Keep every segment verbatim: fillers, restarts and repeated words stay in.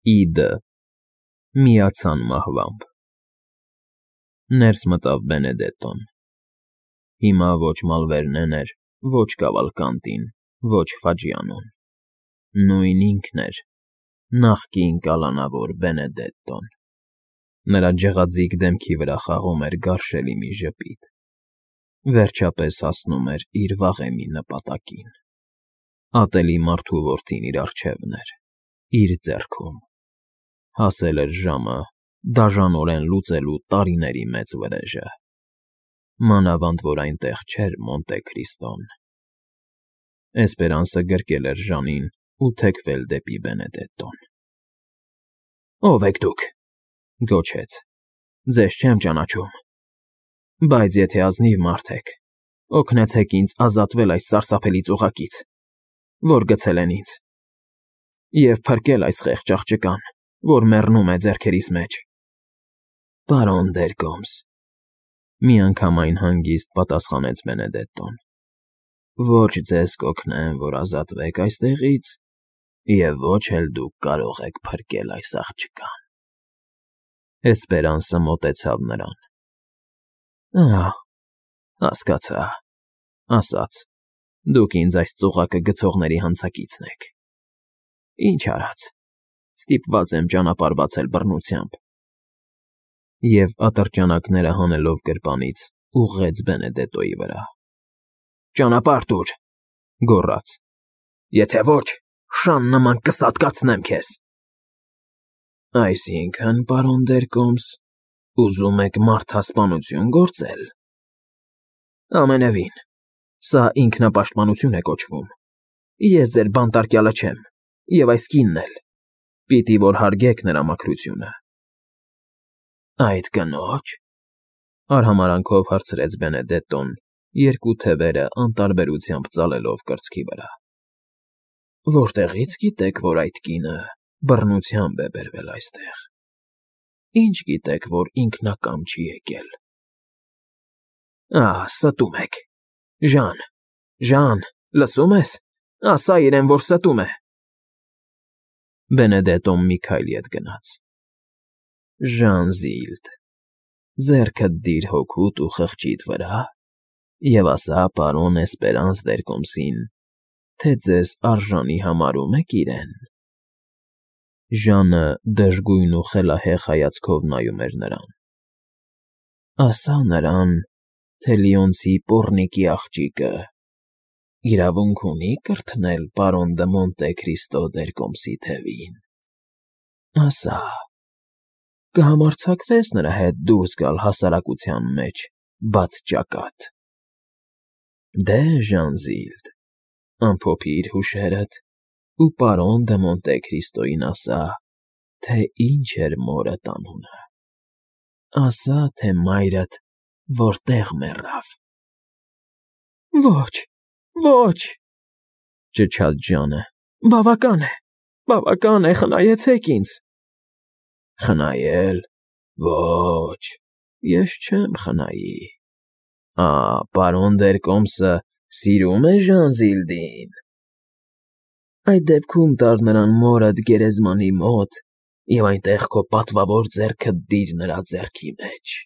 Իդը միացան մահվամբ։ Ներս մտավ Բենեդետտոն։ Հիմա ոչ Մալվերնեն էր, ոչ Կավալկանտին, ոչ Ֆաջիանոն. նույն ինքն էր, նախկին կալանավոր Բենեդետտոն։ Նրա ջղաձիգ դեմքի վրա խաղում էր գարշելի մի ժպիտ։ Վերջապես հասնում էր իր վաղեմի նպատակին։ Ատելի մարդու որդին իր առջևն էր, իր ձեռքում։ Հասել էր ժամը դաժանորեն լուծելու տարիների մեծ վրեժը։ Մանավանդ որ այնտեղ չէր Մոնտե Քրիստոն։ Էսպերանսը գրկել էր Ժանին ու թեքվել դեպի Բենեդետտոն։ Ո՞վ եք դուք,֊ գոչեց,֊ ձեզ չեմ ճանաչում, բայց եթե ազնիվ մարդ եք, օգնեցեք ինձ ազատվել այս սարսափելի ծուղակից, որ գցել են ինձ, և փրկել այս խեղճ աղջկան, որ մեռնում է ձեռքերիս մեջ։ Պարոն Դերկոմս,֊ միանգամայն հանգիստ պատասխանեց Բենեդետտոն,֊ ոչ ձեզ կօգնեմ, որ ազատվեք այստեղից, և ոչ էլ դուք կարող եք փրկել այս աղջկան։ Էսպերանսը մոտեցավ նրան։ Ահա, հասկացա, ասաց, դուք ինձ այս ծուղակը գցողների հանցակիցն եք։ Ինչ արած, ստիպված եմ ճանապարհ բացել բռնությամբ։ Եվ ատրճանակները հանելով գրպանից, ուղղեց Բենեդետտոյի վրա։ Ճանապարհ տուր,֊ գոռաց, եթե ոչ, շան նման կսատկացնեմ քեզ։ Այսինքն, պարոն Դերկոմս, ուզում եք մարդասպանություն գործել։ Ամենևին, սա ինքնապաշտպանություն է կոչվում։ Ես ձեր բանտարկյալը չեմ, և այս կինն էլ, պիտի որ հարգեք նրա մաքրությունը։ Այդ կնո՞ջ,֊ արհամարանքով հարցրեց Բենեդետտոն, երկու թևերը անտարբերությամբ ծալելով կրծքի վրա։ Որտեղի՞ց գիտեք, որ այդ կինը բռնությամբ է բերվել այստեղ։ Ինչ գիտեք, որ ինքնակամ չի եկել։ Ահ, ստում եք։ Ժան, Ժան, լսում ես, ասա իրեն, որ ստում է։ Բենեդետտոն մի քայլ ետ գնաց։ Ժանզիլդ, ձեռքդ դիր հոգուդ ու խղճիդ վրա և ասա պարոն Էսպերանս Դերկոմսին, թե ձեզ արժանի համարում եք իրեն։ Ժանը դժգույն ու խելահեղ հայացքով նայում էր նրան։ Ասա նրան, թե լիոնցի պոռնիկի աղջիկը իրավունք ունի կրթնել պարոն Դը Մոնտե Քրիստո Դերկոմսի թևին։ Ասա, կհամարձակվե՞ս նրա հետ դուրս գալ հասարակության մեջ բաց ճակատ։ Դե, Ժանզիլդ, ամփոփիր հուշերդ ու պարոն Դը Մոնտե Քրիստոյին ասա, թե ինչ էր մորդ անունը։ Ասա, թե մայրդ որտեղ մեռավ։ Ոչ, ոչ,֊ ճչաց Ժանը, բավական է, բավական է, խնայեցեք ինձ։ Խնայել, ոչ, ես չեմ խնայի։ Ա, պարոն Դերկոմսը սիրում է Ժանզիլդին։ Այդ դեպքում տար նրան մորդ գերեզմանի մոտ և այնտեղ քո պատվավոր ձեռքդ դիր նրա ձեռքի մեջ։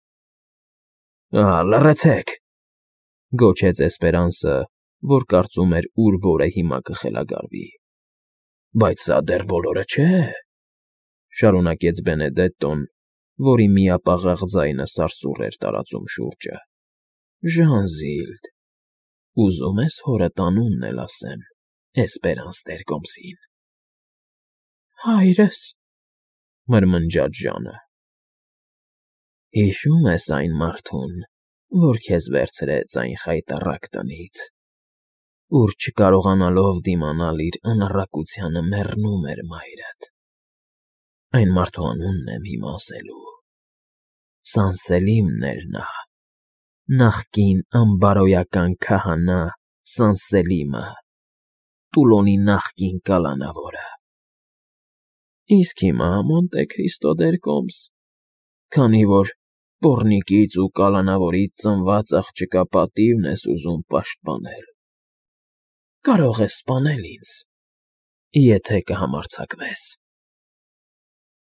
Ահա, լռեցեք,֊ գոչեց Էսպերանսը, որ կարծում էր ուր որը հիմա կխելագարվի։ Բայց սա դեռ բոլորը չէ,֊ շարունակեց Բենեդետտոն, որի միապաղաղ ձայնը սարսուռ էր տարածում շուրջը։ Ժանզիլդ, ուզում ես հորդ անունն էլ ասեմ Էսպերանս Դերկոմսին։ Հայրս,֊ մրմնջաց Ժանը։ Հիշո՞ւմ ես այն մարդուն, որ քեզ վերցրեց այն խայտառակ տնից, ուր չկարողանալով դիմանալ իր անառակությանը մեռնում էր մայրդ։ Այն մարդու անունն եմ հիմա ասելու։ Սանսելիմն էր նա, նախկին անբարոյական քահանա Սանսելիմը, Տուլոնի նախկին կալանավորը։ Իսկ հիմա, Մոնտե Քրիստո Դերկոմս, քանի որ պոռնիկից ու կալանավորից ծնված աղջկա պատիվն ես ուզում պաշտպանել, կարող ես սպանել ինձ, եթե կհամարձակվես։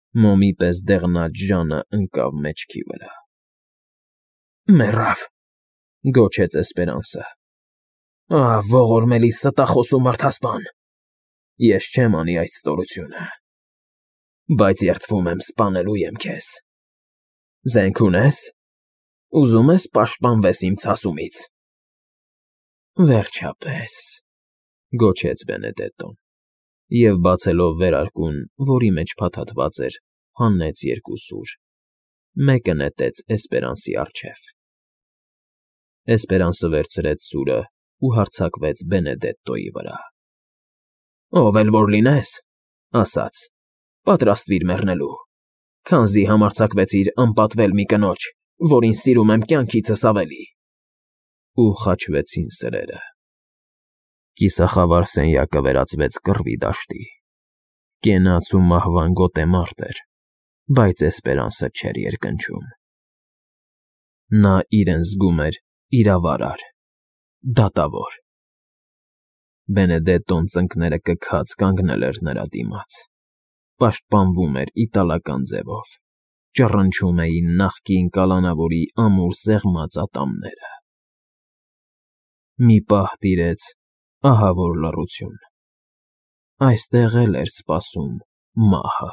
Մոմի պես դեղնած ժանը ընկավ մեջքի վրա։ Մեռավ, գոչեց Էսպերանսը։ Ահ, ողորմելի ստախոսու մարդասպան, ես չեմ անի այդ ստորությունը, բայց երդվում եմ սպանելու եմ քեզ։ Զենք ունես, ուզում ես պաշտպանվես իմ ցասումից։ Վերջապես, գոչեց Բենեդետտոն, և բացելով վերարկուն, որի մեջ փաթաթված էր, հանեց երկու սուր, մեկը նետեց Էսպերանսի առջև։ Էսպերանսը վերցրեց սուրը ու հարձակվեց Բենեդետտոյի վրա։ Ով էլ որ լինես, ասաց, պատրաստվիր մեռնելու, քանզի համարձակվեցիր անպատվել մի կնոջ, որին սիրում եմ կյանքիցս ավելի։ Ու խաչվեցին սրերը։ Կիսախավար սենյակը վերածվեց կռվի դաշտի։ Կենաց ու մահվան գոտեմարտ էր, բայց Էսպերանսը չէր երկնչում։ Նա իրեն զգում էր իրավարար, դատավոր։ Բենեդետտոն ծնկները կքած կանգնել էր նրա դիմաց, պաշտպանվում էր իտալական ձևով, ճռնչում էին նախկին կալանավորի ամուր սեղմած ատամները։ Մի պահ տիրեց ահավոր լռություն։ Այստեղ էլ էր սպասում մահը։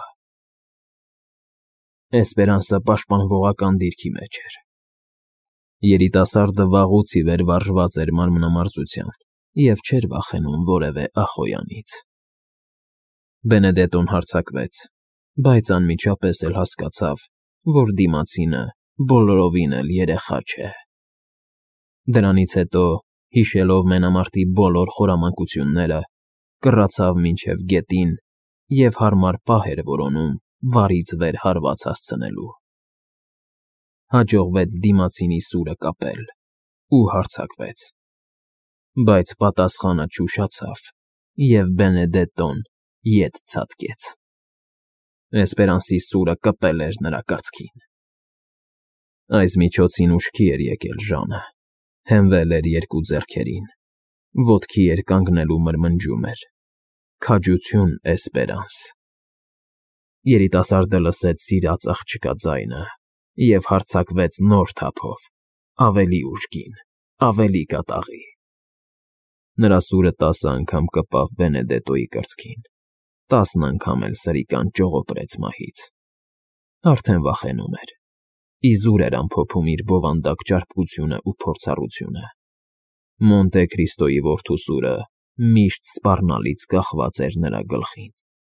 Էսպերանսը պաշտպանվողական դիրքի մեջ էր։ Երիտասարդը վաղուց ի վեր վարժված էր մանրամասնությամբ և չէր վախենում որևէ ախոյանից։ Բենեդետտոն հարձակվեց, բայց անմիջապես էլ հասկացավ, որ դիմացինը բոլորովին էլ երեխա չէ։ Դրանից հետո, հիշելով մենամարտի բոլոր խորամանկությունները, կռացավ մինչև գետին և հարմար պահ էր որոնում վարից վեր հարված հասցնելու։ Հաջողվեց դիմացինի սուրը կապել ու հարձակվեց, բայց պատասխանը չուշացավ, և Բենեդետտոն ետ ցատկեց։ Էսպերանսի սուրը կպել էր նրա կրծքին։ Այս միջոցին ուշքի էր եկել ժանը, հենվել էր երկու ձեռքերին, ոտքի էր կանգնել ու մրմնջում էր. «Քաջություն, Էսպերանս»։ Երիտասարդը լսեց սիրած աղջկա ձայնը և հարձակվեց նոր թափով, ավելի ուժգին, ավելի կատաղի։ Նրա սուրը տասը անգամ կպավ Բենեդետտոյի կրծքին, տասն անգամ էլ սրիկան ճողոպրեց մահից։ Արդեն վախենում էր, իզուր էր ամփոփում իր բովանդակ ճարպկությունն ու փորձառությունը։ Մոնտե Քրիստոյի որդու սուրը միշտ սպառնալից կախված էր նրա գլխին։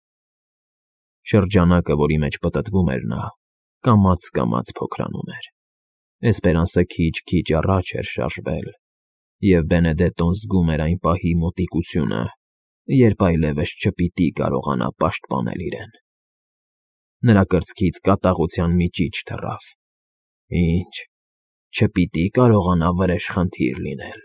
Շրջանակը, որի մեջ պտտվում էր նա, կամաց֊կամաց փոքրանում էր։ Էսպերանսը քիչ֊քիչ առաջ էր շարժվել, և Բենեդետտոն զգում էր այն պահի մոտիկությունը, երբ այլևս չպիտի կարողանա պաշտպանել իրեն։ Նրա կրծքից կատաղության մի ճիչ թռավ։ Ինչ, չպիտի կարողանա վրեժխնդիր լինել։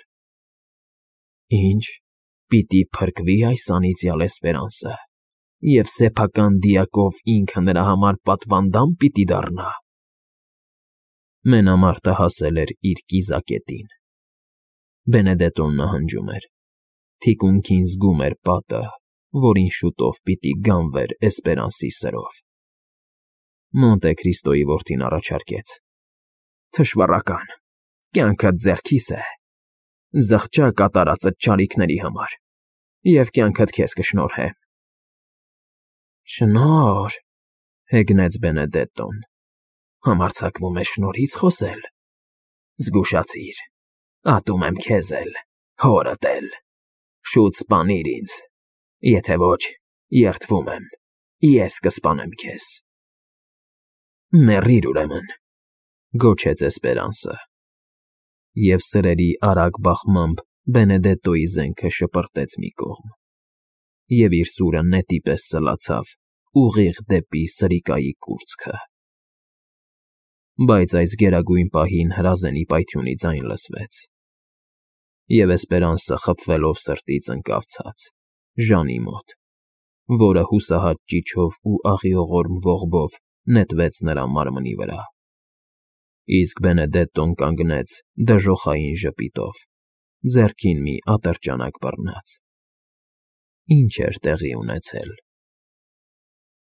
Ինչ, պիտի փրկվի այս անիծյալ Էսպերանսը, և սեփական դիակով ինքը նրա համար պատվանդան պիտի դառնա։ Մենամարտը հասել էր իր կիզակետին։ Բենեդետտոն նահանջում էր, թիկունքին զգում էր պատը, որին շուտով պիտի գանվեր Էսպերանսի սրով։ Մոնտե Քրիստոյի որդին առաջարկեց. «Թշվառական, կյանքդ ձեռքիս է, զղջա կատարածդ չարիքների համար, և կյանքդ քեզ կշնորհեմ»։ Շնորհ, հեգնեց Բենեդետտոն, համարձակվում ես շնորհից խոսել։ Զգուշացիր, ատում եմ քեզ էլ, հորդ էլ, շուտ սպանիր ինձ, եթե ոչ, երդվում եմ, ես կսպանեմ քեզ։ Մեռիր ուրեմն, գոչեց Էսպերանսը, և սրերի արագ բախմամբ Բենեդետտոյի զենքը շպրտեց մի կողմ, և իր սուրը նետի պես սլացավ ուղիղ դեպի սրիկայի կուրծքը։ Բայց այս գերագույն պահին հրազենի պայթյունի ձայն լսվեց, և Էսպերանսը խփվելով սրտից ընկավ ցած, ժանի մոտ, որը հուսահատ ճիչով ու աղիողորմ ողբով նետվեց նրա մարմնի վրա։ Իսկ Բենեդետտոն կանգնեց դժոխային ժպիտով, ձեռքին մի ատրճանակ բռնած։ Ինչ էր տեղի ունեցել։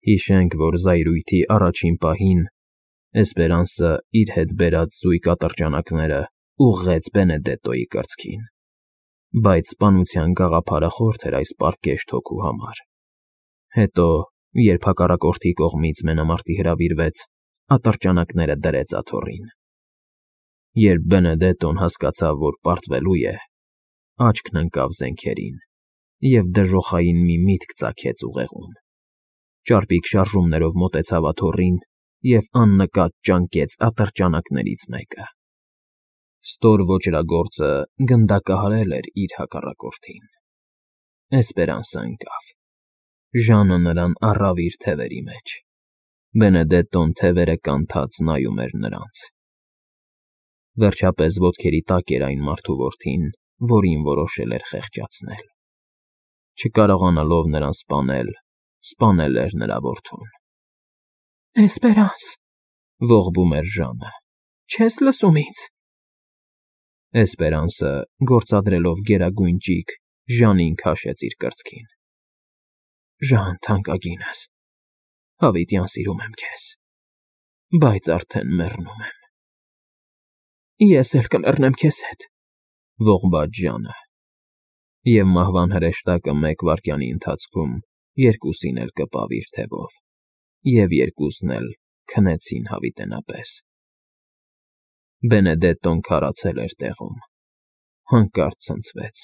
Հիշենք, որ զայրույթի առաջին պահին Էսպերանսը իր հետ բերած զույգ ատրճանակները ուղղեց Բենեդետոյի կրծքին, բայց սպանության գաղափարը խորթ էր այս պարկեշտ հոգու համար։ Հետո, երբ հակառակորդի կողմից մենամարտի հրավիրվեց, ատրճանակները դրեց աթոռին։ Երբ Բենեդետոն հասկացավ, որ պարտվելու է, աչքն ընկավ զենքերին և դժոխային մի միտք ծագեց ուղեղում։ Ճարպիկ շարժումներով մոտեցավ աթոռին և աննկատ ճանկեց ատրճանակներից մեկը։ Ստոր ոճրագործը գնդակահարել էր իր հակառակորդին։ Էսպերանսը ընկավ։ Ժանը նրան առավ իր թևերի մեջ։ Բենեդետոն թևերը կանթած նայում էր նրանց։ Վերջապես ոտքերի տակ էր այն մարդու որդին, որին որոշել էր խեղճացնել։ Չկարողանալով նրան սպանել, սպանել էր նրա որդուն։ Էսպերանս, ողբում էր Ժանը, չես լսում ինձ։ Էսպերանսը, գործադրելով գերագույն ճիգ, Ժանին քաշեց իր կրծքին։ Ժան, թանկագինս, հավիտյան սիրում եմ քեզ, բայց արդեն մեռնում եմ։ Ես էլ կմեռնեմ քեզ հետ, ողբաց Ժանը։ Եվ մահվան հրեշտակը մեկ վայրկյանի ընթացքում երկուսին էլ կպավ իր թևով, և երկուսն էլ քնեցին հավիտենապես։ Բենեդետոն քարացել էր տեղում, հանկարծ ցնցվեց։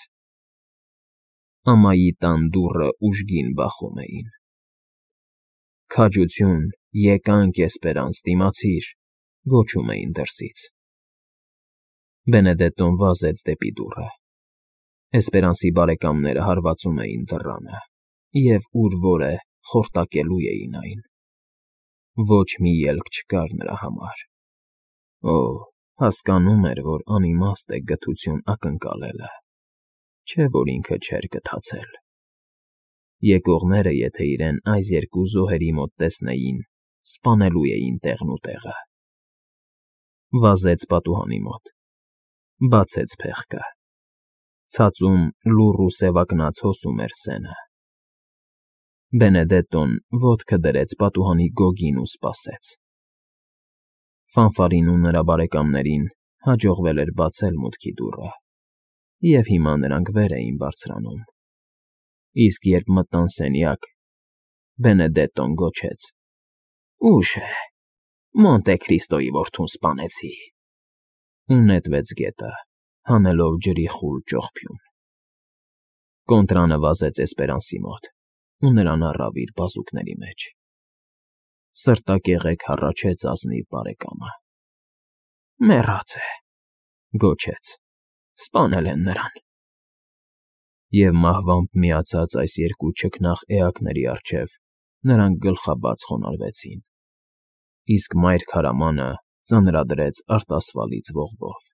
Ամայի տան դուռը ուժգին բախում էին։ «Քաջություն, եկանք, Էսպերանս, դիմացիր», գոչում էին դրսից։ Բենեդետոն վազեց դեպի դուռը։ Էսպերանսի բարեկամները հարվածում էին դռանը և ուր որ է խորտակելու էին այն։ Ոչ մի ելք չկար նրա համար։ Օ, հասկանում էր, որ անիմաստ է գթություն ակնկալելը, չէ՞ որ ինքը չէր գթացել։ Եկողները, եթե իրեն այս երկու զոհերի մոտ տեսնեին, սպանելու էին տեղն ու տեղը։ Վազեց պատուհանի մոտ, բացեց փեղկը։ Ցածում լուռ ու սևակնած հոսում էր սենը։ Բենեդետոն ոտքը դրեց պատուհանի գոգին ու սպասեց։ Ֆանֆարին ու նրա բարեկամներին հաջողվել էր բացել մուտքի դուռը, և հիմա նրանք վեր էին բարձրանում։ Իսկ երբ մտան սենյակ, Բենեդետոն գոչեց. «Ուշ է, Մոնտե Քրիստոյի որդուն սպանեցի»։ Ու նետվեց գետը, հանելով ջրի խուլ ճողփյուն։ Կոնտրանը վազեց Էսպերանսի մոտ ու նրան առավ իր բազուկների մեջ։ Սրտակեղեք հառաչեց ազնիվ բարեկամը։ «Մեռած է», գոչեց, «սպանել են նրան»։ Եվ մահվամբ միացած այս երկու չքնաղ էակների առջև նրանք գլխաբաց խոնարհվեցին, իսկ մայր քարամանը ծանրադրեց արտասվալից ողբով։